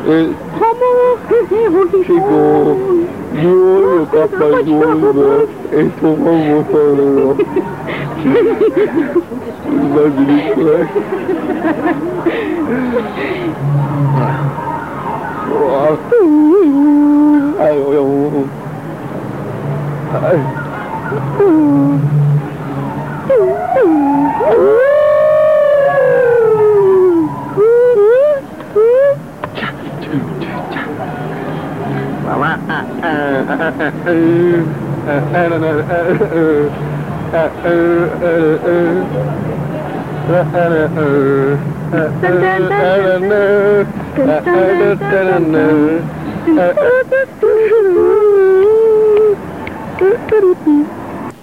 Chico, yo capaz de esto vamos a verlo. La película.